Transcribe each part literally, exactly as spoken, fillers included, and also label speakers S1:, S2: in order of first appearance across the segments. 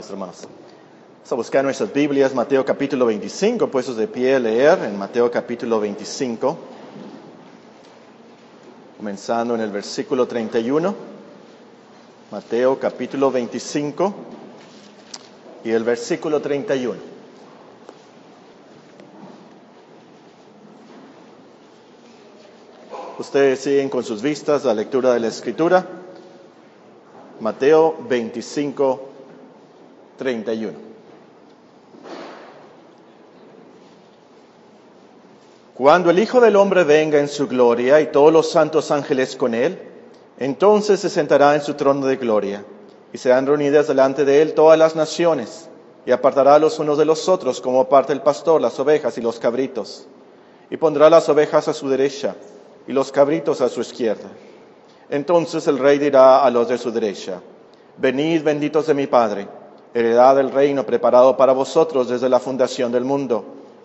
S1: Hermanos, vamos a buscar nuestras Biblias, Mateo capítulo veinticinco, puestos de pie a leer en Mateo capítulo veinticinco, comenzando en el versículo treinta y uno, Mateo capítulo veinticinco y el versículo treinta y uno. Ustedes siguen con sus vistas la lectura de la Escritura, Mateo veinticinco, treinta y uno. Cuando el Hijo del Hombre venga en su gloria y todos los santos ángeles con él, entonces se sentará en su trono de gloria, y serán reunidas delante de él todas las naciones, y apartará los unos de los otros, como aparta el pastor las ovejas y los cabritos, y pondrá las ovejas a su derecha, y los cabritos a su izquierda. Entonces el rey dirá a los de su derecha: venid, benditos de mi Padre, heredad del reino preparado para vosotros desde la fundación del mundo.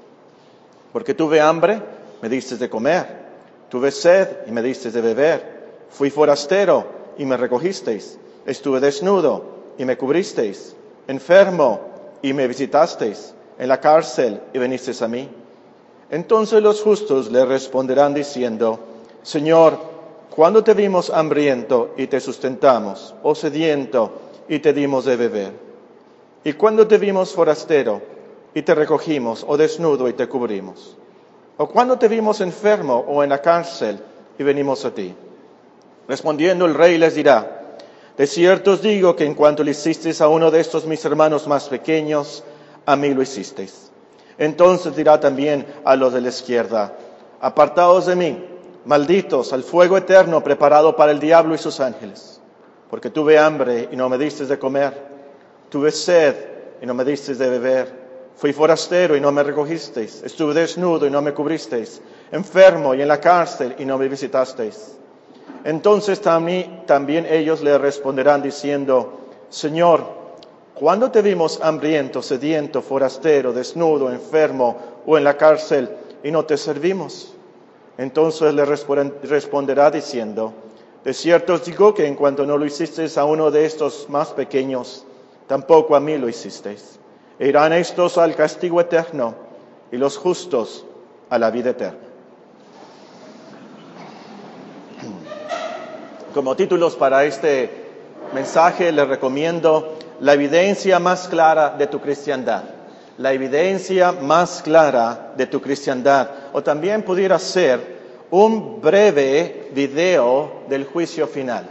S1: Porque tuve hambre, me disteis de comer, tuve sed y me disteis de beber, fui forastero y me recogisteis, estuve desnudo y me cubristeis, enfermo y me visitasteis, en la cárcel y venisteis a mí. Entonces los justos le responderán diciendo: Señor, ¿cuándo te vimos hambriento y te sustentamos, o sediento y te dimos de beber? ¿Y cuándo te vimos forastero y te recogimos, o desnudo y te cubrimos? ¿O cuándo te vimos enfermo o en la cárcel y venimos a ti? Respondiendo el rey les dirá: de cierto os digo que en cuanto le hicisteis a uno de estos mis hermanos más pequeños, a mí lo hicisteis. Entonces dirá también a los de la izquierda: apartaos de mí, malditos, al fuego eterno preparado para el diablo y sus ángeles. Porque tuve hambre y no me disteis de comer, tuve sed y no me disteis de beber, fui forastero y no me recogisteis, estuve desnudo y no me cubristeis, enfermo y en la cárcel y no me visitasteis. Entonces también ellos le responderán diciendo: Señor, ¿cuándo te vimos hambriento, sediento, forastero, desnudo, enfermo o en la cárcel y no te servimos? Entonces le responderá diciendo: de cierto os digo que en cuanto no lo hicisteis a uno de estos más pequeños, tampoco a mí lo hicisteis. E irán estos al castigo eterno, y los justos a la vida eterna. Como títulos para este mensaje les recomiendo la evidencia más clara de tu cristiandad. La evidencia más clara de tu cristiandad. O también pudiera ser un breve video del juicio final.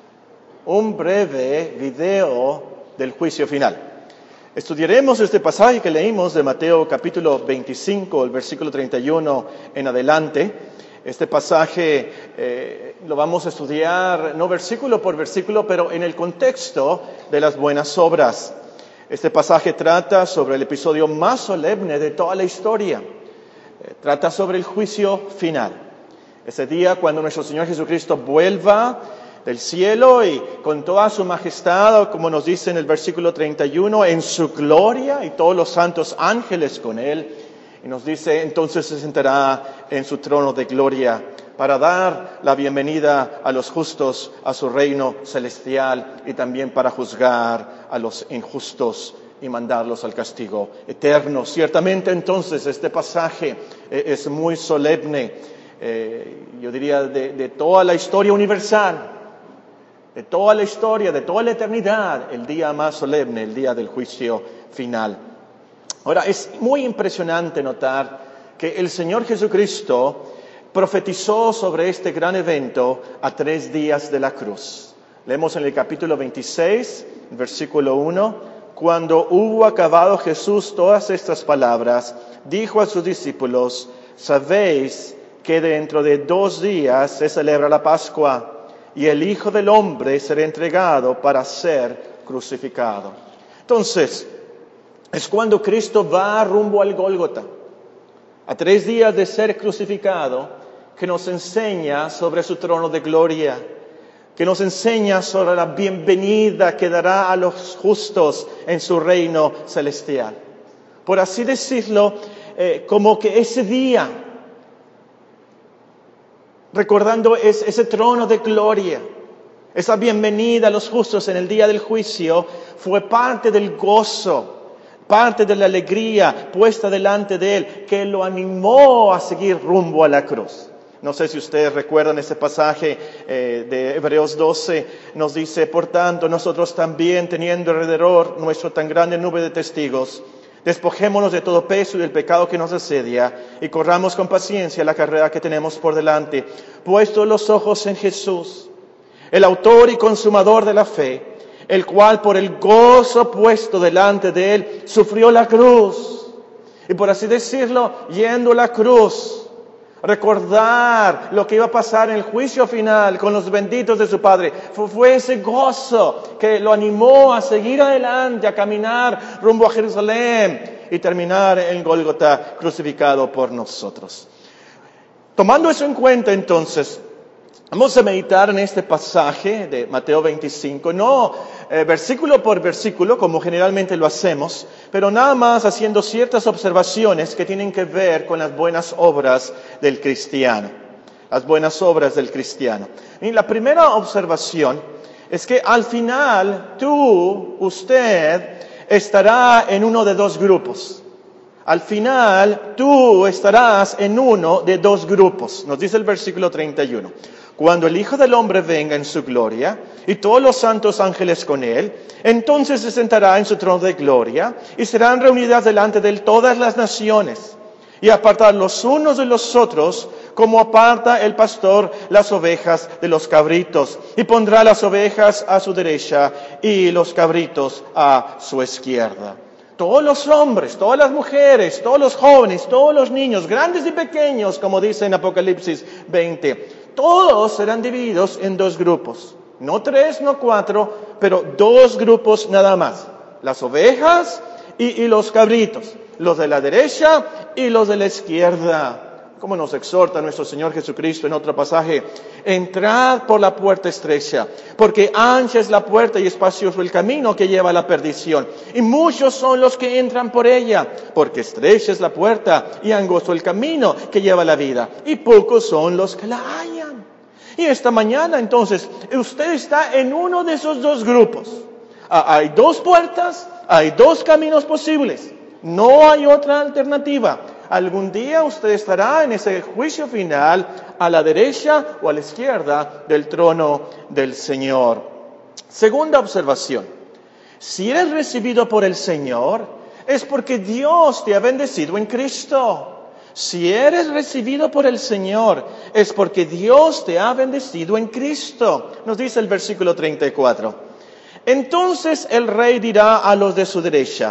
S1: Un breve video del juicio final. Estudiaremos este pasaje que leímos de Mateo capítulo veinticinco, el versículo treinta y uno en adelante. Este pasaje eh, lo vamos a estudiar no versículo por versículo, pero en el contexto de las buenas obras. Este pasaje trata sobre el episodio más solemne de toda la historia. Eh, trata sobre el juicio final. Ese día cuando nuestro Señor Jesucristo vuelva del cielo y con toda su majestad, como nos dice en el versículo treinta y uno, en su gloria y todos los santos ángeles con él. Y nos dice, entonces se sentará en su trono de gloria para dar la bienvenida a los justos a su reino celestial y también para juzgar a los injustos y mandarlos al castigo eterno. Ciertamente entonces este pasaje es muy solemne, eh, yo diría de, de toda la historia universal. De toda la historia, de toda la eternidad, el día más solemne, el día del juicio final. Ahora, es muy impresionante notar que el Señor Jesucristo profetizó sobre este gran evento a tres días de la cruz. Leemos en el capítulo veintiséis, versículo uno, cuando hubo acabado Jesús todas estas palabras, dijo a sus discípulos: sabéis que dentro de dos días se celebra la Pascua, y el Hijo del Hombre será entregado para ser crucificado. Entonces, es cuando Cristo va rumbo al Gólgota, a tres días de ser crucificado, que nos enseña sobre su trono de gloria, que nos enseña sobre la bienvenida que dará a los justos en su reino celestial. Por así decirlo, eh, como que ese día, recordando ese, ese trono de gloria, Esa bienvenida a los justos en el día del juicio fue parte del gozo, parte de la alegría puesta delante de Él, que lo animó a seguir rumbo a la cruz. No sé si ustedes recuerdan ese pasaje eh, de Hebreos doce, nos dice, por tanto, nosotros también, teniendo alrededor nuestra tan grande nube de testigos, despojémonos de todo peso y del pecado que nos asedia, y corramos con paciencia la carrera que tenemos por delante, puestos los ojos en Jesús, el autor y consumador de la fe, el cual por el gozo puesto delante de Él, sufrió la cruz. Y por así decirlo, yendo a la cruz, recordar lo que iba a pasar en el juicio final con los benditos de su Padre. Fue, fue ese gozo que lo animó a seguir adelante, a caminar rumbo a Jerusalén y terminar en Gólgota crucificado por nosotros. Tomando eso en cuenta, entonces, vamos a meditar en este pasaje de Mateo veinticinco, no eh, versículo por versículo, como generalmente lo hacemos, pero nada más haciendo ciertas observaciones que tienen que ver con las buenas obras del cristiano. Las buenas obras del cristiano. Y la primera observación es que al final tú, usted, estará en uno de dos grupos. Al final tú estarás en uno de dos grupos. Nos dice el versículo treinta y uno. Cuando el Hijo del Hombre venga en su gloria, y todos los santos ángeles con Él, entonces se sentará en su trono de gloria, y serán reunidas delante de Él todas las naciones, y apartar los unos de los otros, como aparta el pastor las ovejas de los cabritos, y pondrá las ovejas a su derecha, y los cabritos a su izquierda. Todos los hombres, todas las mujeres, todos los jóvenes, todos los niños, grandes y pequeños, como dice en Apocalipsis veinte, todos serán divididos en dos grupos. No tres, no cuatro, pero dos grupos nada más. Las ovejas y, y los cabritos. Los de la derecha y los de la izquierda. Como nos exhorta nuestro Señor Jesucristo en otro pasaje, entrad por la puerta estrecha, porque ancha es la puerta y espacioso el camino que lleva a la perdición, y muchos son los que entran por ella, porque estrecha es la puerta y angosto el camino que lleva a la vida, y pocos son los que la hallan. Y esta mañana entonces, usted está en uno de esos dos grupos. Ah, hay dos puertas, hay dos caminos posibles, no hay otra alternativa. Algún día usted estará en ese juicio final a la derecha o a la izquierda del trono del Señor. Segunda observación. Si eres recibido por el Señor, es porque Dios te ha bendecido en Cristo. Si eres recibido por el Señor, es porque Dios te ha bendecido en Cristo. Nos dice el versículo treinta y cuatro. Entonces el Rey dirá a los de su derecha,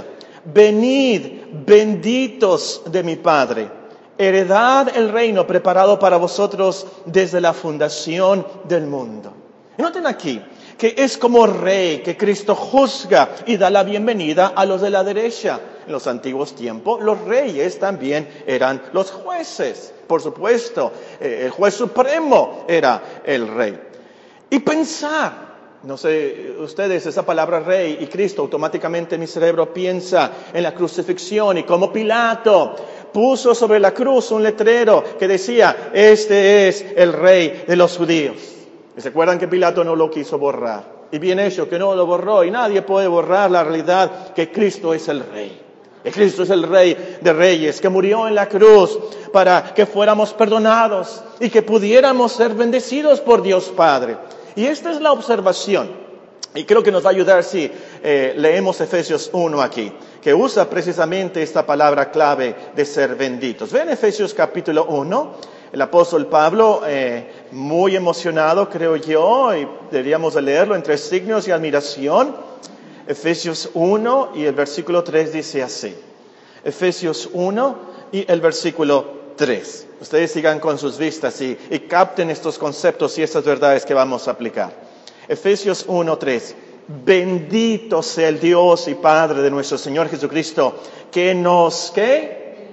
S1: venid, benditos de mi Padre, heredad el reino preparado para vosotros desde la fundación del mundo. Y noten aquí que es como rey que Cristo juzga y da la bienvenida a los de la derecha. En los antiguos tiempos, los reyes también eran los jueces. Por supuesto, eh, el juez supremo era el rey. Y pensar, no sé, ustedes, esa palabra rey y Cristo, automáticamente mi cerebro piensa en la crucifixión y como Pilato puso sobre la cruz un letrero que decía, este es el rey de los judíos. ¿Y se acuerdan que Pilato no lo quiso borrar? Y bien hecho que no lo borró, y nadie puede borrar la realidad que Cristo es el rey. Y Cristo es el rey de reyes, que murió en la cruz para que fuéramos perdonados y que pudiéramos ser bendecidos por Dios Padre. Y esta es la observación, y creo que nos va a ayudar si eh, leemos Efesios uno aquí, que usa precisamente esta palabra clave de ser benditos. Ven Efesios capítulo uno, el apóstol Pablo, eh, muy emocionado creo yo, y deberíamos de leerlo entre signos y admiración. Efesios uno y el versículo tres dice así. Efesios uno y el versículo tres. Ustedes sigan con sus vistas y, y capten estos conceptos y estas verdades que vamos a aplicar. Efesios uno, tres. Bendito sea el Dios y Padre de nuestro Señor Jesucristo, que nos, ¿qué?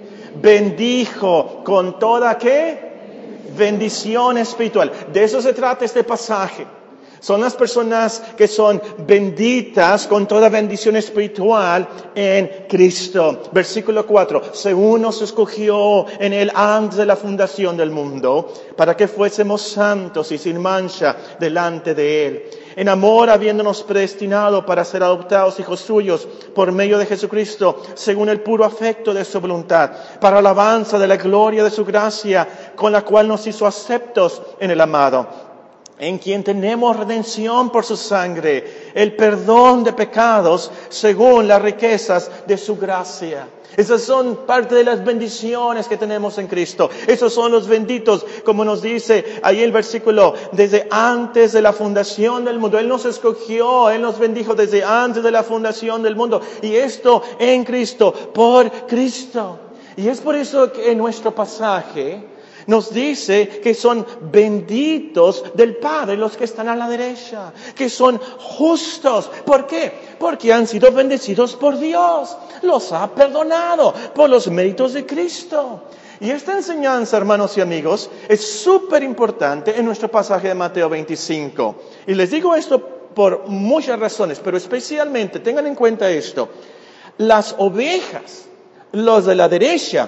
S1: Bendijo con toda, ¿qué? Bendición espiritual. De eso se trata este pasaje. Son las personas que son benditas con toda bendición espiritual en Cristo. Versículo cuatro. Según nos escogió en Él antes de la fundación del mundo, para que fuésemos santos y sin mancha delante de Él. en amor habiéndonos predestinado para ser adoptados hijos suyos por medio de Jesucristo, según el puro afecto de su voluntad, para alabanza de la gloria de su gracia, con la cual nos hizo aceptos en el amado, en quien tenemos redención por su sangre, el perdón de pecados según las riquezas de su gracia. Esas son parte de las bendiciones que tenemos en Cristo. Esos son los benditos, como nos dice ahí el versículo, desde antes de la fundación del mundo. Él nos escogió, Él nos bendijo desde antes de la fundación del mundo. Y esto en Cristo, por Cristo. Y es por eso que en nuestro pasaje nos dice que son benditos del Padre los que están a la derecha, que son justos. ¿Por qué? Porque han sido bendecidos por Dios, los ha perdonado por los méritos de Cristo. Y esta enseñanza, hermanos y amigos, es súper importante en nuestro pasaje de Mateo veinticinco. Y les digo esto por muchas razones, pero especialmente tengan en cuenta esto. Las ovejas, los de la derecha,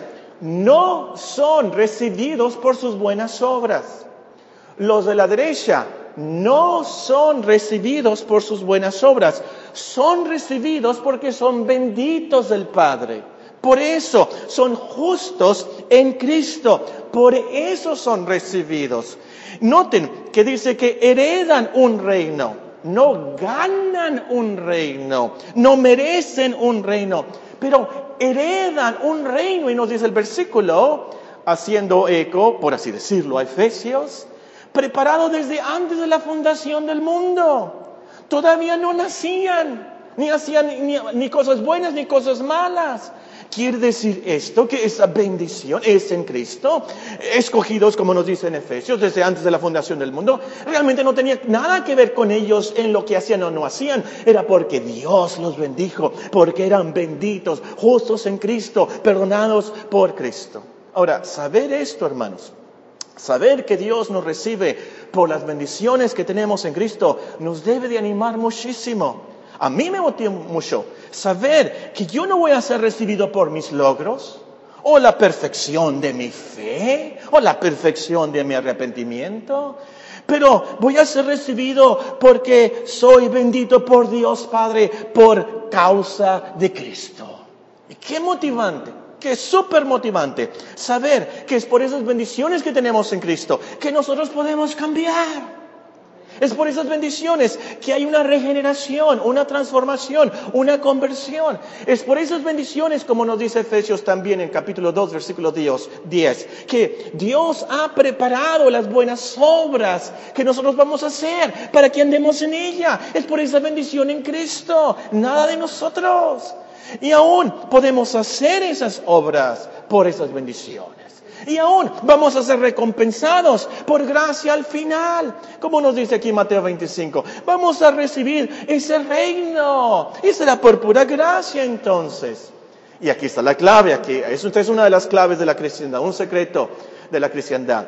S1: no son recibidos por sus buenas obras. Los de la derecha no son recibidos por sus buenas obras. Son recibidos porque son benditos del Padre. Por eso son justos en Cristo. Por eso son recibidos. Noten que dice que heredan un reino. No ganan un reino. No merecen un reino. Pero heredan un reino, y nos dice el versículo, haciendo eco, por así decirlo, a Efesios, preparado desde antes de la fundación del mundo. Todavía no nacían, ni hacían ni, ni cosas buenas ni cosas malas. Quiere decir esto, que esa bendición es en Cristo, escogidos, como nos dice en Efesios, desde antes de la fundación del mundo. Realmente no tenía nada que ver con ellos en lo que hacían o no hacían. Era porque Dios los bendijo, porque eran benditos, justos en Cristo, perdonados por Cristo. Ahora, saber esto, hermanos, saber que Dios nos recibe por las bendiciones que tenemos en Cristo, nos debe de animar muchísimo. A mí me motiva mucho saber que yo no voy a ser recibido por mis logros, o la perfección de mi fe, o la perfección de mi arrepentimiento, pero voy a ser recibido porque soy bendito por Dios Padre por causa de Cristo. Y qué motivante, qué súper motivante saber que es por esas bendiciones que tenemos en Cristo que nosotros podemos cambiar. Es por esas bendiciones que hay una regeneración, una transformación, una conversión. Es por esas bendiciones, como nos dice Efesios también en capítulo dos, versículo diez, que Dios ha preparado las buenas obras que nosotros vamos a hacer para que andemos en ella. Es por esa bendición en Cristo, nada de nosotros. Y aún podemos hacer esas obras por esas bendiciones. Y aún vamos a ser recompensados por gracia al final. Como nos dice aquí Mateo veinticinco. Vamos a recibir ese reino. Y será por pura gracia entonces. Y aquí está la clave. Aquí. Eso es una de las claves de la cristiandad. Un secreto de la cristiandad.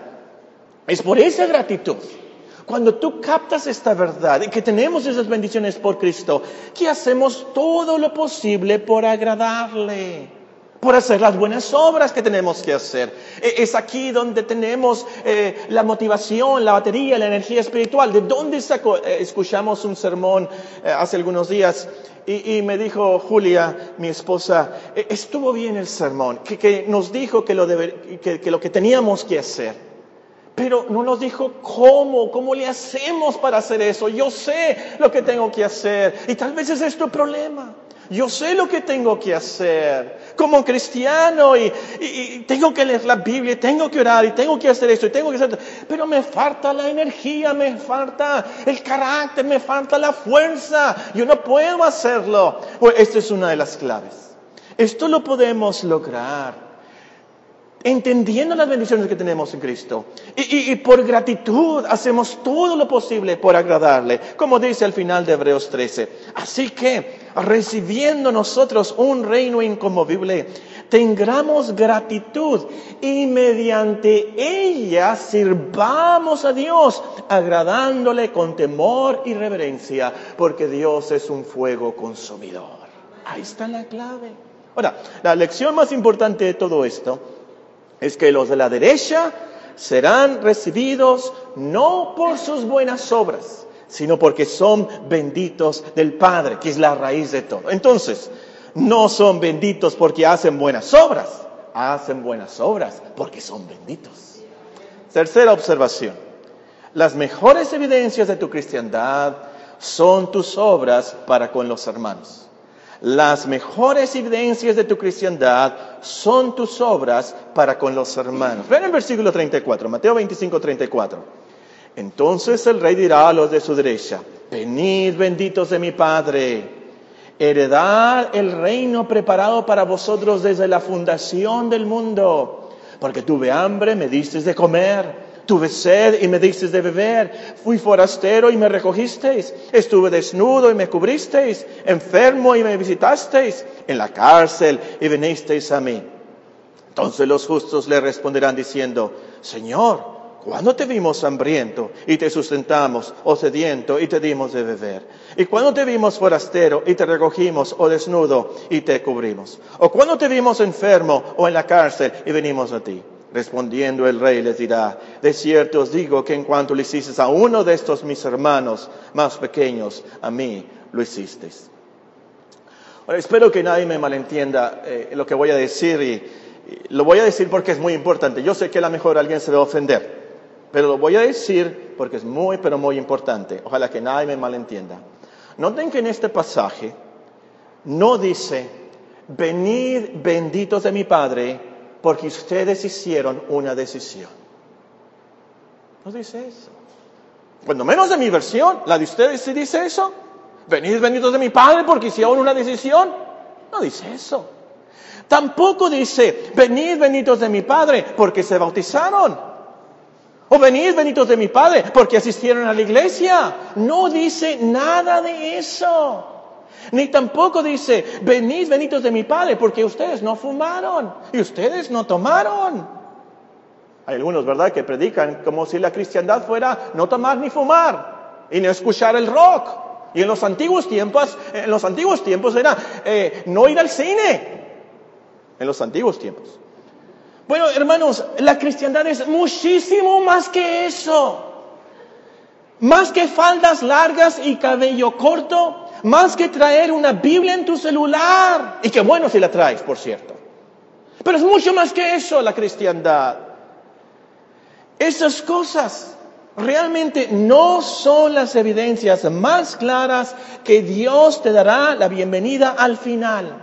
S1: Es por esa gratitud. Cuando tú captas esta verdad y que tenemos esas bendiciones por Cristo, que hacemos todo lo posible por agradarle. Por hacer las buenas obras que tenemos que hacer. Es aquí donde tenemos eh, la motivación, la batería, la energía espiritual. ¿De dónde saco? Eh, escuchamos un sermón eh, hace algunos días y, y me dijo Julia, mi esposa, eh, estuvo bien el sermón, que, que nos dijo que lo, debe, que, que lo que teníamos que hacer. Pero no nos dijo cómo, cómo le hacemos para hacer eso. Yo sé lo que tengo que hacer y tal vez ese es tu problema. Yo sé lo que tengo que hacer como cristiano y, y, y tengo que leer la Biblia, y tengo que orar y tengo que hacer esto y tengo que hacer esto. Pero me falta la energía, me falta el carácter, me falta la fuerza. Yo no puedo hacerlo. Pues esta es una de las claves. Esto lo podemos lograr entendiendo las bendiciones que tenemos en Cristo. Y, y, y por gratitud hacemos todo lo posible por agradarle, como dice al final de Hebreos trece. Así que, recibiendo nosotros un reino inconmovible, tengamos gratitud y mediante ella sirvamos a Dios, agradándole con temor y reverencia, porque Dios es un fuego consumidor. Ahí está la clave. Ahora, la lección más importante de todo esto es que los de la derecha serán recibidos no por sus buenas obras, sino porque son benditos del Padre, que es la raíz de todo. Entonces, no son benditos porque hacen buenas obras, hacen buenas obras porque son benditos. Tercera observación. Las mejores evidencias de tu cristiandad son tus obras para con los hermanos. Las mejores evidencias de tu cristiandad son tus obras para con los hermanos. Ven el versículo treinta y cuatro, Mateo veinticinco, treinta y cuatro. Entonces el rey dirá a los de su derecha: venid, benditos de mi Padre, heredad el reino preparado para vosotros desde la fundación del mundo. Porque tuve hambre, me disteis de comer. Tuve sed y me disteis de beber. Fui forastero y me recogisteis. Estuve desnudo y me cubristeis. Enfermo y me visitasteis. En la cárcel y vinisteis a mí. Entonces los justos le responderán diciendo: Señor, ¿cuándo te vimos hambriento y te sustentamos, o sediento y te dimos de beber? ¿Y cuándo te vimos forastero y te recogimos, o desnudo y te cubrimos? ¿O cuándo te vimos enfermo o en la cárcel y venimos a ti? Respondiendo el rey les dirá: de cierto os digo que en cuanto le hicisteis a uno de estos mis hermanos más pequeños, a mí lo hicisteis. Ahora, espero que nadie me malentienda eh, lo que voy a decir, y, y lo voy a decir porque es muy importante. Yo sé que a lo mejor alguien se va a ofender, pero lo voy a decir porque es muy, pero muy importante. Ojalá que nadie me malentienda. Noten que en este pasaje no dice: venid, benditos de mi Padre, porque ustedes hicieron una decisión. No dice eso. Cuando menos de mi versión, la de ustedes sí dice eso. Venid, benditos de mi Padre, porque hicieron una decisión. No dice eso. Tampoco dice: venid, benditos de mi Padre, porque se bautizaron. O venid, benditos de mi Padre, porque asistieron a la iglesia. No dice nada de eso. Ni tampoco dice: venid, benditos de mi Padre, porque ustedes no fumaron y ustedes no tomaron. Hay algunos, ¿verdad?, que predican como si la cristiandad fuera no tomar ni fumar y no escuchar el rock. Y en los antiguos tiempos, en los antiguos tiempos era eh, no ir al cine. En los antiguos tiempos. Bueno, hermanos, la cristiandad es muchísimo más que eso. Más que faldas largas y cabello corto. Más que traer una Biblia en tu celular. Y qué bueno si la traes, por cierto. Pero es mucho más que eso la cristiandad. Esas cosas realmente no son las evidencias más claras que Dios te dará la bienvenida al final.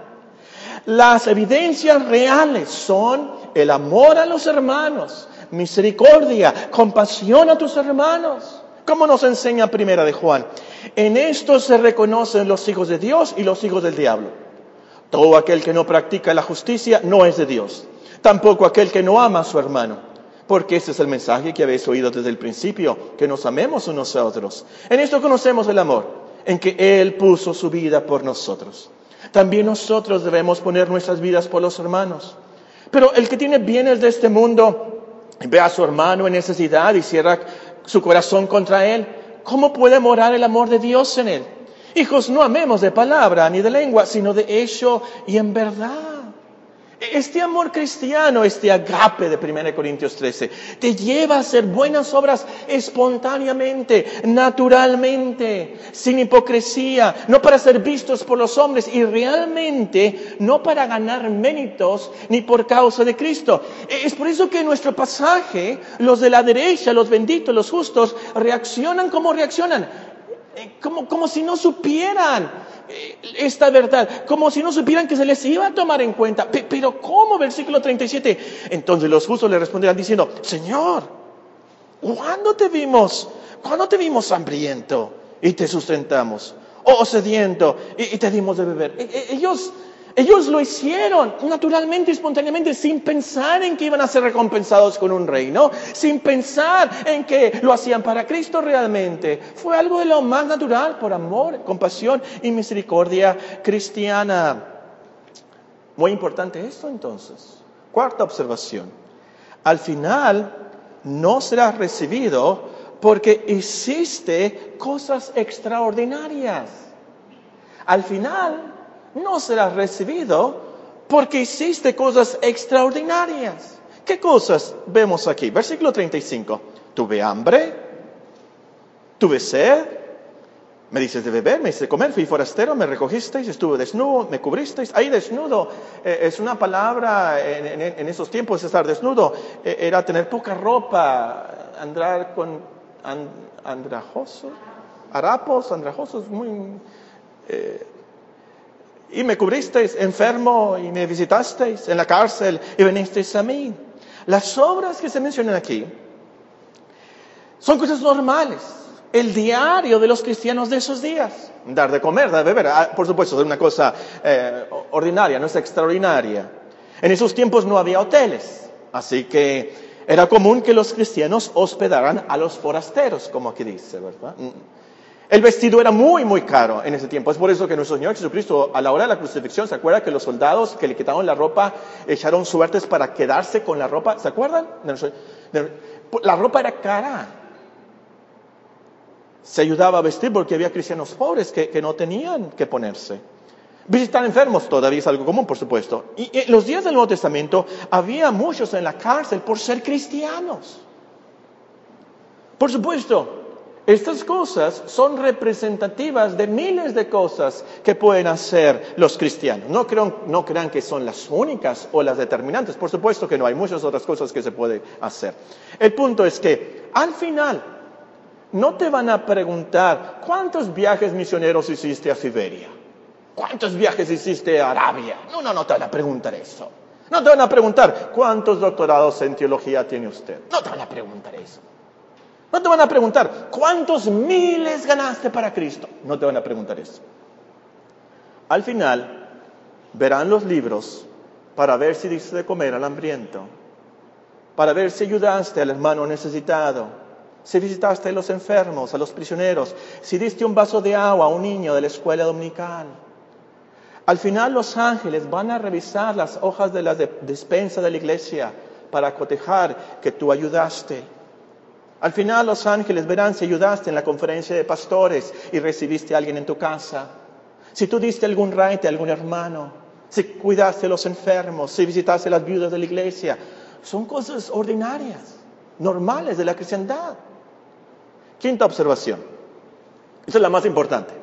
S1: Las evidencias reales son el amor a los hermanos, misericordia, compasión a tus hermanos. ¿Cómo nos enseña Primera de Juan? En esto se reconocen los hijos de Dios y los hijos del diablo. Todo aquel que no practica la justicia no es de Dios. Tampoco aquel que no ama a su hermano. Porque ese es el mensaje que habéis oído desde el principio, que nos amemos unos a otros. En esto conocemos el amor, en que Él puso su vida por nosotros. También nosotros debemos poner nuestras vidas por los hermanos. Pero el que tiene bienes de este mundo, ve a su hermano en necesidad y cierra su corazón contra él, ¿cómo puede morar el amor de Dios en él? Hijos, no amemos de palabra ni de lengua, sino de hecho y en verdad. Este amor cristiano, este agape de primera de Corintios trece, te lleva a hacer buenas obras espontáneamente, naturalmente, sin hipocresía, no para ser vistos por los hombres y realmente no para ganar méritos ni por causa de Cristo. Es por eso que en nuestro pasaje, los de la derecha, los benditos, los justos, reaccionan como reaccionan, como, como si no supieran esta verdad, como si no supieran que se les iba a tomar en cuenta. Pero ¿cómo? Versículo treinta y siete. Entonces los justos le responderán diciendo: Señor, ¿cuándo te vimos? ¿Cuándo te vimos hambriento y te sustentamos? O sediento y, y te dimos de beber. Ellos, ellos lo hicieron naturalmente, espontáneamente, sin pensar en que iban a ser recompensados con un reino, sin pensar en que lo hacían para Cristo realmente. Fue algo de lo más natural, por amor, compasión y misericordia cristiana. Muy importante esto entonces. Cuarta observación. Al final no serás recibido porque hiciste cosas extraordinarias. Al final no serás recibido porque hiciste cosas extraordinarias. ¿Qué cosas vemos aquí? Versículo treinta y cinco. Tuve hambre, tuve sed Me dices de beber, me dices de comer, fui forastero, me recogisteis, estuve desnudo, me cubristeis. Ahí desnudo eh, es una palabra, en, en, en esos tiempos estar desnudo eh, era tener poca ropa, andar con and, andrajosos, harapos, andrajosos, muy... Eh, y me cubristeis enfermo y me visitasteis en la cárcel y venisteis a mí. Las obras que se mencionan aquí son cosas normales. El diario de los cristianos de esos días. Dar de comer, dar de beber. Por supuesto, es una cosa eh, ordinaria, no es extraordinaria. En esos tiempos no había hoteles, así que era común que los cristianos hospedaran a los forasteros, como aquí dice, ¿verdad? El vestido era muy, muy caro en ese tiempo. Es por eso que nuestro Señor Jesucristo, a la hora de la crucifixión, ¿se acuerda que los soldados que le quitaron la ropa echaron suertes para quedarse con la ropa? ¿Se acuerdan? La ropa era cara. Se ayudaba a vestir porque había cristianos pobres que, que no tenían que ponerse. Visitar enfermos todavía es algo común, por supuesto. Y en los días del Nuevo Testamento había muchos en la cárcel por ser cristianos. Por supuesto, estas cosas son representativas de miles de cosas que pueden hacer los cristianos. No crean, no crean que son las únicas o las determinantes. Por supuesto que no, hay muchas otras cosas que se pueden hacer. El punto es que al final no te van a preguntar cuántos viajes misioneros hiciste a Siberia, cuántos viajes hiciste a Arabia. No, no, no te van a preguntar eso. No te van a preguntar cuántos doctorados en teología tiene usted. No te van a preguntar eso. No te van a preguntar cuántos miles ganaste para Cristo. No te van a preguntar eso. Al final, verán los libros para ver si diste de comer al hambriento, para ver si ayudaste al hermano necesitado, si visitaste a los enfermos, a los prisioneros, si diste un vaso de agua a un niño de la escuela dominical. Al final los ángeles van a revisar las hojas de la despensa de la iglesia para cotejar que tú ayudaste. Al final los ángeles verán si ayudaste en la conferencia de pastores y recibiste a alguien en tu casa. Si tú diste algún raite a algún hermano, si cuidaste a los enfermos, si visitaste a las viudas de la iglesia. Son cosas ordinarias, normales de la cristiandad. Quinta observación. Esa es la más importante.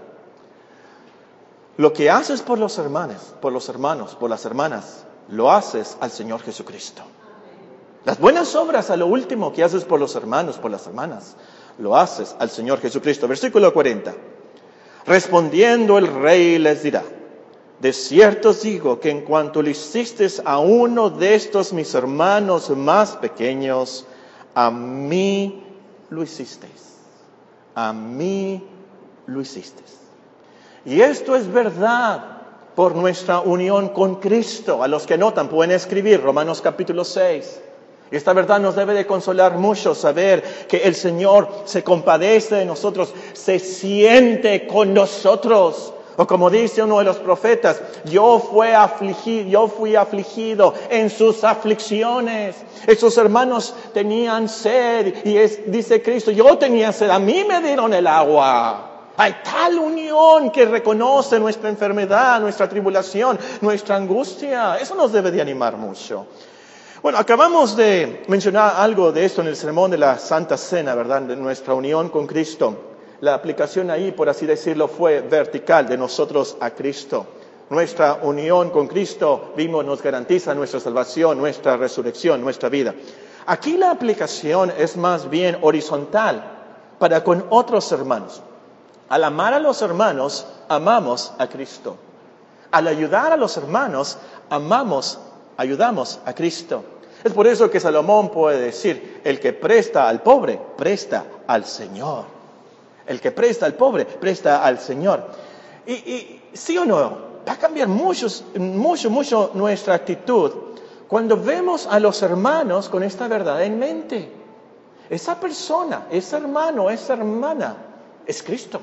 S1: Lo que haces por los hermanos, por los hermanos, por las hermanas, lo haces al Señor Jesucristo. Las buenas obras, a lo último que haces por los hermanos, por las hermanas, lo haces al Señor Jesucristo. Versículo cuarenta. Respondiendo el rey les dirá: de cierto os digo que en cuanto le hicisteis a uno de estos mis hermanos más pequeños, a mí lo hicisteis. A mí lo hicisteis. Y esto es verdad por nuestra unión con Cristo. A los que notan pueden escribir Romanos capítulo seis. Y esta verdad nos debe de consolar mucho, saber que el Señor se compadece de nosotros, se siente con nosotros. O como dice uno de los profetas, yo fui afligido, yo fui afligido en sus aflicciones. Esos hermanos tenían sed y es, dice Cristo, yo tenía sed, a mí me dieron el agua. Hay tal unión que reconoce nuestra enfermedad, nuestra tribulación, nuestra angustia. Eso nos debe de animar mucho. Bueno, acabamos de mencionar algo de esto en el sermón de la Santa Cena, ¿verdad? De nuestra unión con Cristo. La aplicación ahí, por así decirlo, fue vertical, de nosotros a Cristo. Nuestra unión con Cristo, vimos, nos garantiza nuestra salvación, nuestra resurrección, nuestra vida. Aquí la aplicación es más bien horizontal para con otros hermanos. Al amar a los hermanos, amamos a Cristo. Al ayudar a los hermanos, amamos, ayudamos a Cristo. Es por eso que Salomón puede decir, el que presta al pobre, presta al Señor. El que presta al pobre, presta al Señor. Y, y sí o no, va a cambiar mucho, mucho, mucho nuestra actitud cuando vemos a los hermanos con esta verdad en mente. Esa persona, ese hermano, esa hermana, es Cristo.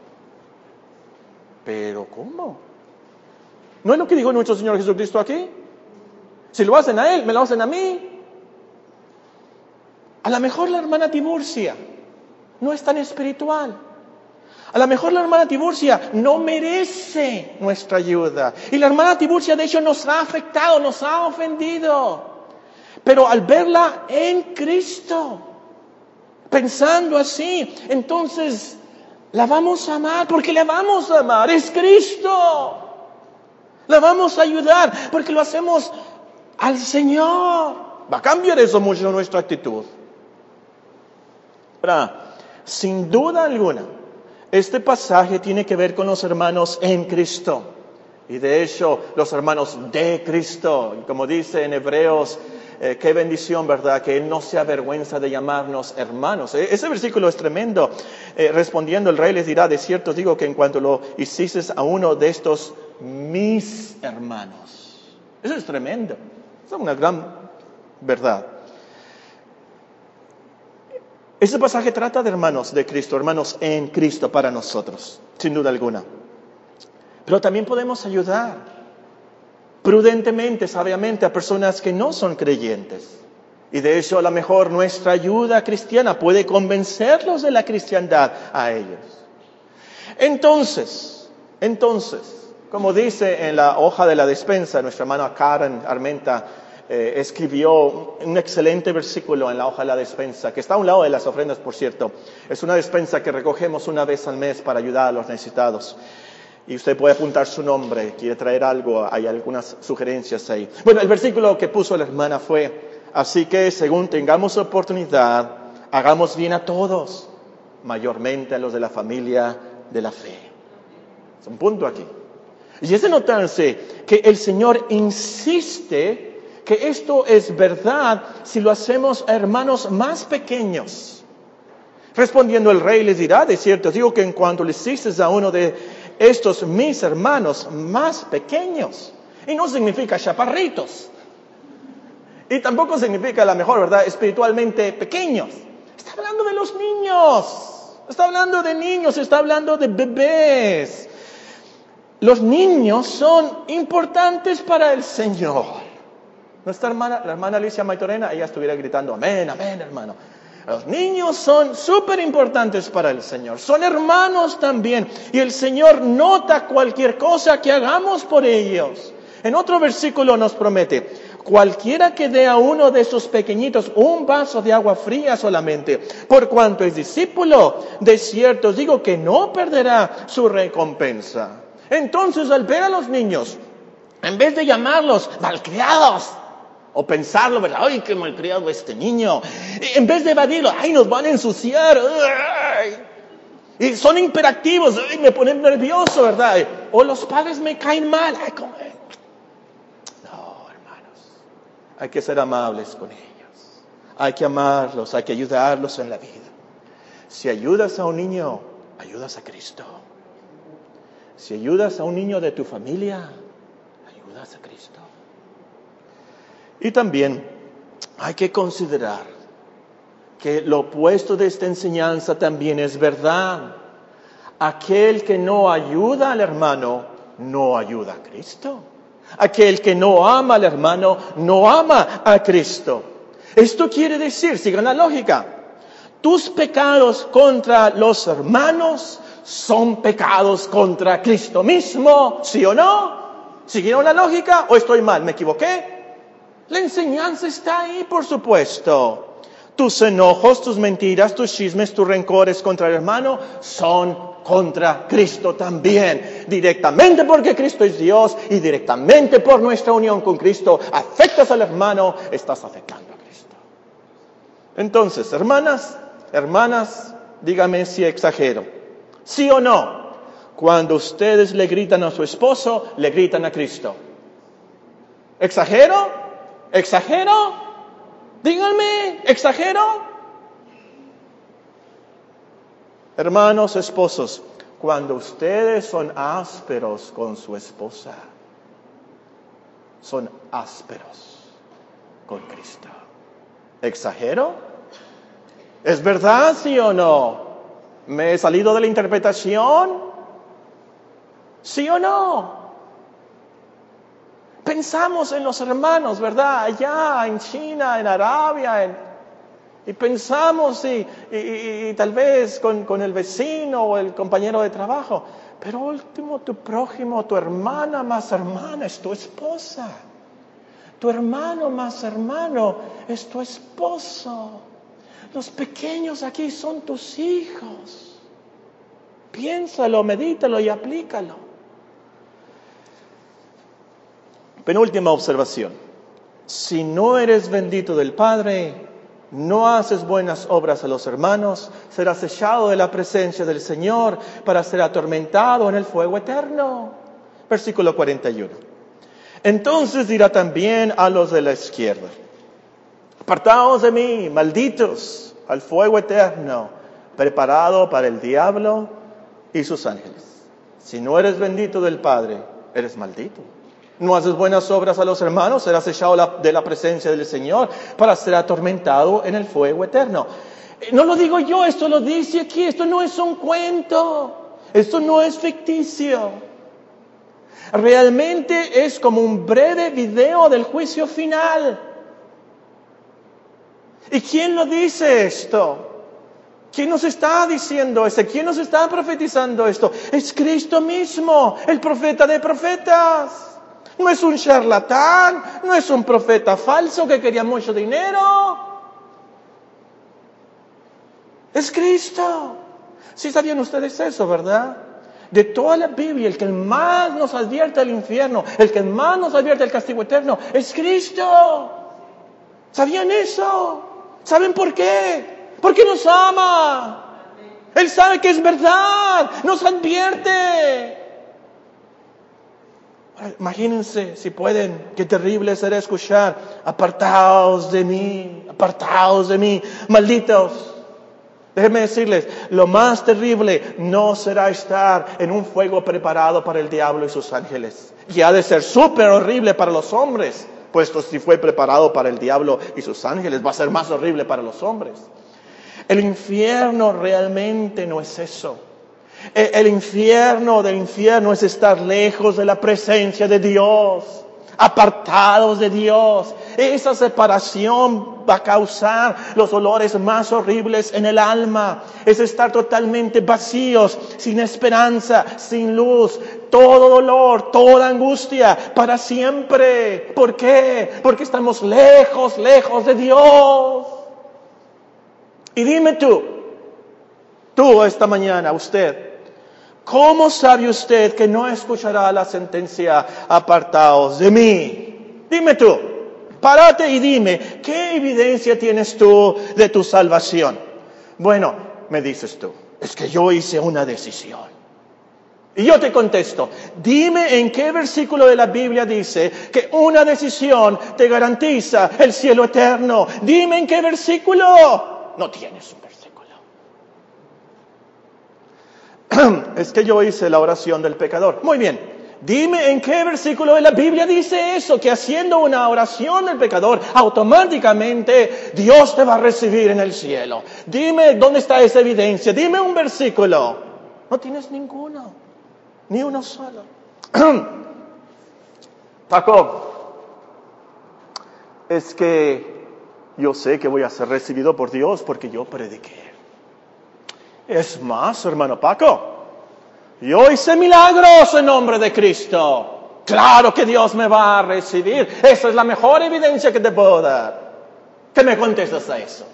S1: Pero ¿cómo? ¿No es lo que dijo nuestro Señor Jesucristo aquí? Si lo hacen a Él, me lo hacen a mí. A lo mejor la hermana Tiburcia no es tan espiritual. A lo mejor la hermana Tiburcia no merece nuestra ayuda. Y la hermana Tiburcia de hecho nos ha afectado, nos ha ofendido. Pero al verla en Cristo, pensando así, entonces La vamos a amar porque la vamos a amar. Es Cristo. La vamos a ayudar porque lo hacemos al Señor. Va a cambiar eso mucho nuestra actitud. Ahora, sin duda alguna, este pasaje tiene que ver con los hermanos en Cristo. Y de hecho, los hermanos de Cristo. Y como dice en Hebreos, eh, qué bendición, ¿verdad? Que Él no se avergüenza de llamarnos hermanos. Eh, ese versículo es tremendo. Eh, respondiendo, el rey les dirá, de cierto digo que en cuanto lo hiciste a uno de estos mis hermanos. Eso es tremendo. Es una gran verdad. Este pasaje trata de hermanos de Cristo, hermanos en Cristo para nosotros, sin duda alguna. Pero también podemos ayudar prudentemente, sabiamente a personas que no son creyentes. Y de hecho, a lo mejor nuestra ayuda cristiana puede convencerlos de la cristiandad a ellos. Entonces, entonces, como dice en la hoja de la despensa, nuestra hermana Karen Armenta eh, escribió un excelente versículo en la hoja de la despensa, que está a un lado de las ofrendas, por cierto. Es una despensa que recogemos una vez al mes para ayudar a los necesitados. Y usted puede apuntar su nombre, quiere traer algo, hay algunas sugerencias ahí. Bueno, el versículo que puso la hermana fue: así que según tengamos oportunidad, hagamos bien a todos, mayormente a los de la familia de la fe. Es un punto aquí. Y es de notarse que el Señor insiste que esto es verdad si lo hacemos a hermanos más pequeños. Respondiendo el rey les dirá, de cierto digo que en cuanto le hiciste a uno de estos mis hermanos más pequeños, y no significa chaparritos, y tampoco significa, a lo mejor, ¿verdad?, espiritualmente pequeños. Está hablando de los niños, está hablando de niños, está hablando de bebés. Los niños son importantes para el Señor. Nuestra hermana, la hermana Alicia Maitorena, ella estuviera gritando, amén, amén, hermano. Los niños son súper importantes para el Señor, son hermanos también, y el Señor nota cualquier cosa que hagamos por ellos. En otro versículo nos promete, cualquiera que dé a uno de esos pequeñitos un vaso de agua fría solamente, por cuanto es discípulo, de cierto digo que no perderá su recompensa. Entonces, al ver a los niños, en vez de llamarlos malcriados, o pensarlo, ¿verdad? ¡Ay, qué malcriado este niño! En vez de evadirlo, ¡ay, nos van a ensuciar! ¡Ay! Y son imperativos, ¡ay, me ponen nervioso, ¿verdad? O los padres me caen mal. ¡Ay, cómo! No, hermanos, hay que ser amables con ellos. Hay que amarlos, hay que ayudarlos en la vida. Si ayudas a un niño, ayudas a Cristo. Si ayudas a un niño de tu familia, ayudas a Cristo. Y también hay que considerar que lo opuesto de esta enseñanza también es verdad. Aquel que no ayuda al hermano, no ayuda a Cristo. Aquel que no ama al hermano, no ama a Cristo. Esto quiere decir, sigan la lógica, tus pecados contra los hermanos son pecados contra Cristo mismo, ¿sí o no? ¿Siguieron la lógica o estoy mal? ¿Me equivoqué? La enseñanza está ahí, por supuesto. Tus enojos, tus mentiras, tus chismes, tus rencores contra el hermano son contra Cristo también. Directamente porque Cristo es Dios y directamente por nuestra unión con Cristo. Afectas al hermano, estás afectando a Cristo. Entonces, hermanas, hermanas, dígame si exagero. ¿Sí o no? Cuando ustedes le gritan a su esposo, le gritan a Cristo. ¿Exagero? ¿Exagero? Díganme, ¿exagero? Hermanos, esposos, cuando ustedes son ásperos con su esposa, son ásperos con Cristo. ¿Exagero? ¿Es verdad, sí o no? ¿Me he salido de la interpretación? ¿Sí o no? Pensamos en los hermanos, ¿verdad? Allá en China, en Arabia, en, y pensamos y, y, y, y tal vez con, con el vecino o el compañero de trabajo. Pero último, tu prójimo, tu hermana más hermana es tu esposa. Tu hermano más hermano es tu esposo. Los pequeños aquí son tus hijos. Piénsalo, medítalo y aplícalo. Penúltima observación. Si no eres bendito del Padre, no haces buenas obras a los hermanos, serás echado de la presencia del Señor para ser atormentado en el fuego eterno. Versículo cuarenta y uno. Entonces dirá también a los de la izquierda: apartaos de mí, malditos, al fuego eterno, preparado para el diablo y sus ángeles. Si no eres bendito del Padre, eres maldito. No haces buenas obras a los hermanos, serás echado de la presencia del Señor para ser atormentado en el fuego eterno. No lo digo yo, esto lo dice aquí, esto no es un cuento, esto no es ficticio. Realmente es como un breve video del juicio final. ¿Y quién lo dice esto? ¿Quién nos está diciendo esto? ¿Quién nos está profetizando esto? Es Cristo mismo, el profeta de profetas. No es un charlatán, no es un profeta falso que quería mucho dinero. Es Cristo. Sí sabían ustedes eso, ¿verdad? De toda la Biblia, el que más nos advierte del infierno, el que más nos advierte del castigo eterno, es Cristo. ¿Sabían eso? ¿Saben por qué? Porque nos ama. Él sabe que es verdad, nos advierte. Imagínense, si pueden, qué terrible será escuchar: apartaos de mí, apartaos de mí, malditos. Déjenme decirles, lo más terrible no será estar en un fuego preparado para el diablo y sus ángeles. Y ha de ser súper horrible para los hombres, puesto si fue preparado para el diablo y sus ángeles, va a ser más horrible para los hombres. El infierno realmente no es eso. El infierno del infierno es estar lejos de la presencia de Dios, apartados de Dios. Esa separación va a causar los dolores más horribles en el alma. Es estar totalmente vacíos, sin esperanza, sin luz, todo dolor, toda angustia, para siempre. ¿Por qué? Porque estamos lejos, lejos de Dios. Y dime tú, tú esta mañana, usted, ¿cómo sabe usted que no escuchará la sentencia: apartaos de mí? Dime tú, párate y dime, ¿qué evidencia tienes tú de tu salvación? Bueno, me dices tú, es que yo hice una decisión. Y yo te contesto, dime en qué versículo de la Biblia dice que una decisión te garantiza el cielo eterno. Dime en qué versículo. No tienes un versículo. Es que yo hice la oración del pecador. Muy bien, dime en qué versículo de la Biblia dice eso, que haciendo una oración del pecador, automáticamente Dios te va a recibir en el cielo. Dime dónde está esa evidencia, dime un versículo. No tienes ninguno, ni uno solo. Paco, es que yo sé que voy a ser recibido por Dios porque yo prediqué. Es más, hermano Paco, yo hice milagros en nombre de Cristo. Claro que Dios me va a recibir. Esa es la mejor evidencia que te puedo dar. ¿Qué me contestas a eso?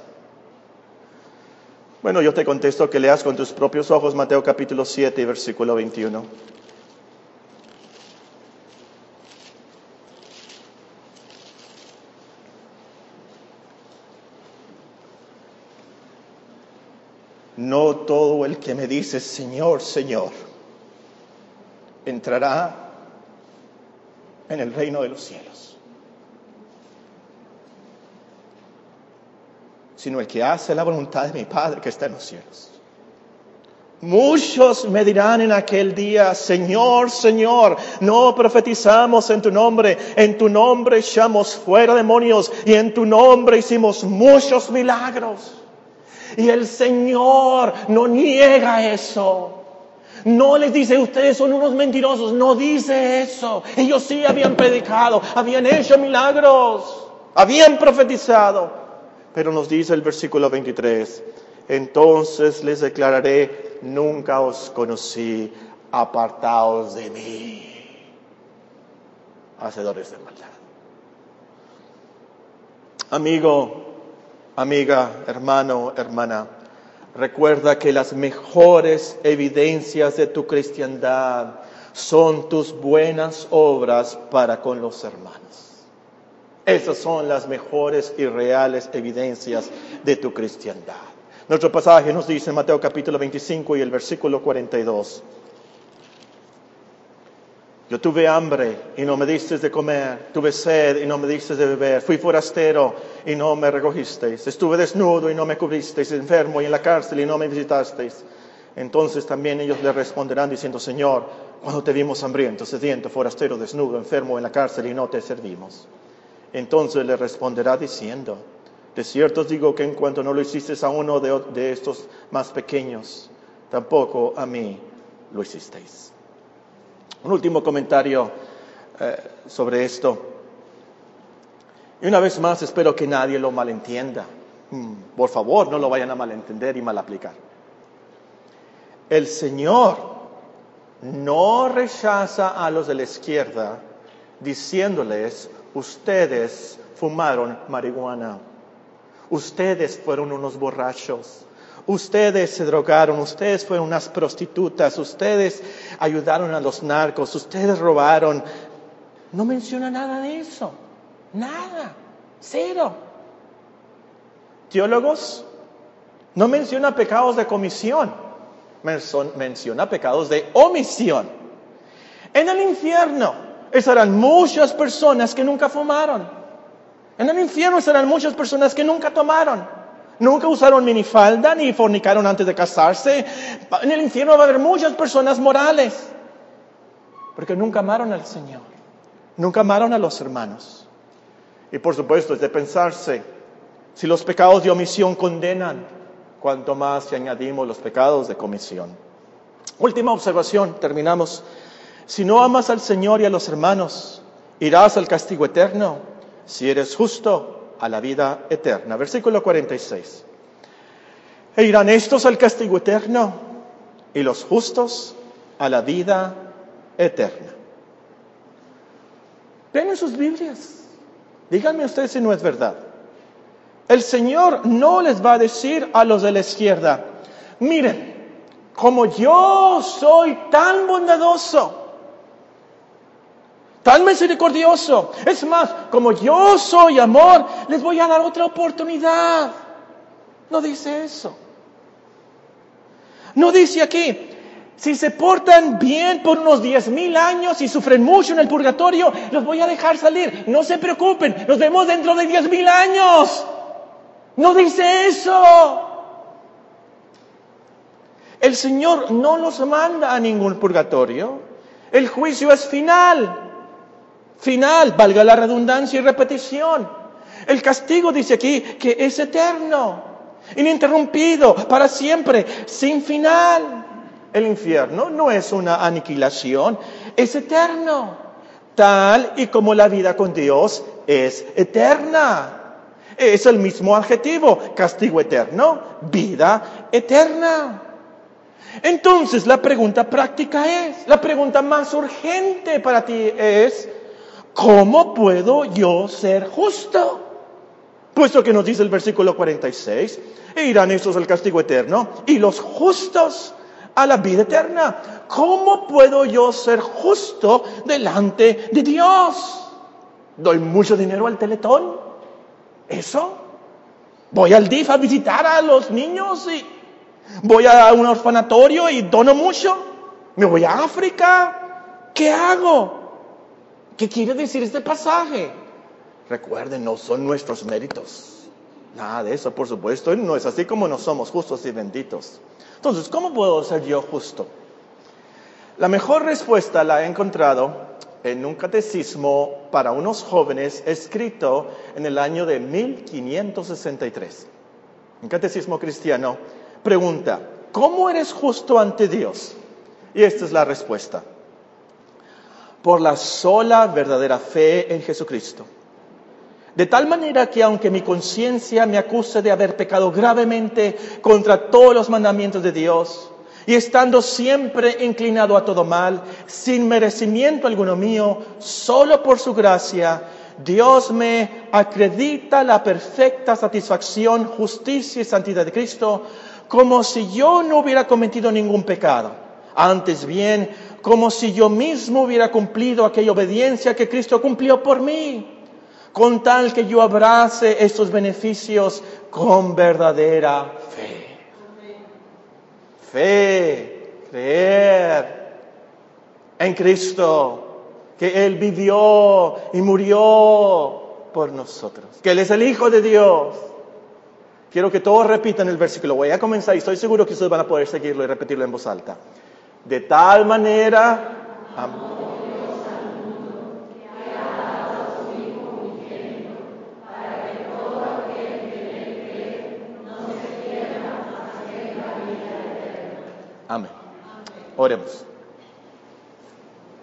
S1: Bueno, yo te contesto que leas con tus propios ojos Mateo capítulo siete, versículo veintiuno. No todo el que me dice Señor, Señor, entrará en el reino de los cielos, sino el que hace la voluntad de mi Padre que está en los cielos. Muchos me dirán en aquel día: Señor, Señor, no profetizamos en tu nombre, en tu nombre echamos fuera demonios y en tu nombre hicimos muchos milagros. Y el Señor no niega eso. No les dice: ustedes son unos mentirosos. No dice eso. Ellos sí habían predicado, habían hecho milagros, habían profetizado. Pero nos dice el versículo veintitrés: entonces les declararé: nunca os conocí, apartaos de mí, hacedores de maldad. Amigo, amiga, hermano, hermana, recuerda que las mejores evidencias de tu cristiandad son tus buenas obras para con los hermanos. Esas son las mejores y reales evidencias de tu cristiandad. Nuestro pasaje nos dice en Mateo capítulo veinticinco y el versículo cuarenta y dos. Yo tuve hambre y no me diste de comer, tuve sed y no me diste de beber, fui forastero y no me recogisteis, estuve desnudo y no me cubristeis, enfermo y en la cárcel y no me visitasteis. Entonces también ellos le responderán diciendo, Señor, cuando te vimos hambriento, sediento, forastero, desnudo, enfermo en la cárcel y no te servimos. Entonces le responderá diciendo, de cierto os digo que en cuanto no lo hicisteis a uno de, de estos más pequeños, tampoco a mí lo hicisteis. Un último comentario eh, sobre esto. Y una vez más espero que nadie lo malentienda. Hmm, por favor, no lo vayan a malentender y mal aplicar. El Señor no rechaza a los de la izquierda diciéndoles, ustedes fumaron marihuana, ustedes fueron unos borrachos, ustedes se drogaron, ustedes fueron unas prostitutas, ustedes ayudaron a los narcos, ustedes robaron. No menciona nada de eso, nada, cero. Teólogos, no menciona pecados de comisión, menciona pecados de omisión. En el infierno estarán muchas personas que nunca fumaron. En el infierno estarán muchas personas que nunca tomaron. Nunca usaron minifalda ni fornicaron antes de casarse. En el infierno va a haber muchas personas morales. Porque nunca amaron al Señor. Nunca amaron a los hermanos. Y por supuesto es de pensarse, si los pecados de omisión condenan, cuanto más si añadimos los pecados de comisión. Última observación, terminamos. Si no amas al Señor y a los hermanos, irás al castigo eterno. Si eres justo, a la vida eterna. Versículo cuarenta y seis. E irán estos al castigo eterno y los justos a la vida eterna. Ven en sus Biblias. Díganme ustedes si no es verdad. El Señor no les va a decir a los de la izquierda, miren, como yo soy tan bondadoso, tan misericordioso, es más, como yo soy amor, les voy a dar otra oportunidad. No dice eso. No dice aquí, si se portan bien por unos diez mil años y sufren mucho en el purgatorio, los voy a dejar salir. No se preocupen, nos vemos dentro de diez mil años. No dice eso. El Señor no los manda a ningún purgatorio. El juicio es final. Final, valga la redundancia y repetición. El castigo dice aquí que es eterno, ininterrumpido, para siempre, sin final. El infierno no es una aniquilación, es eterno, tal y como la vida con Dios es eterna. Es el mismo adjetivo, castigo eterno, vida eterna. Entonces la pregunta práctica es, la pregunta más urgente para ti es, ¿cómo puedo yo ser justo? Puesto que nos dice el versículo cuarenta y seis, e irán estos al castigo eterno y los justos a la vida eterna. ¿Cómo puedo yo ser justo delante de Dios? ¿Doy mucho dinero al Teletón? ¿Eso? ¿Voy al D I F a visitar a los niños y voy a un orfanatorio y dono mucho? ¿Me voy a África? ¿Qué hago? ¿Qué quiere decir este pasaje? Recuerden, no son nuestros méritos. Nada de eso, por supuesto. No es así como no somos justos y benditos. Entonces, ¿cómo puedo ser yo justo? La mejor respuesta la he encontrado en un catecismo para unos jóvenes escrito en el año de mil quinientos sesenta y tres. Un catecismo cristiano pregunta, ¿cómo eres justo ante Dios? Y esta es la respuesta. Por la sola verdadera fe en Jesucristo. De tal manera que aunque mi conciencia me acuse de haber pecado gravemente contra todos los mandamientos de Dios, y estando siempre inclinado a todo mal, sin merecimiento alguno mío, solo por su gracia, Dios me acredita la perfecta satisfacción, justicia y santidad de Cristo, como si yo no hubiera cometido ningún pecado. Antes bien, como si yo mismo hubiera cumplido aquella obediencia que Cristo cumplió por mí, con tal que yo abrace estos beneficios con verdadera fe. Fe, creer en Cristo, que Él vivió y murió por nosotros, que Él es el Hijo de Dios. Quiero que todos repitan el versículo. Voy a comenzar y estoy seguro que ustedes van a poder seguirlo y repetirlo en voz alta. De tal manera amó Amén. Oremos.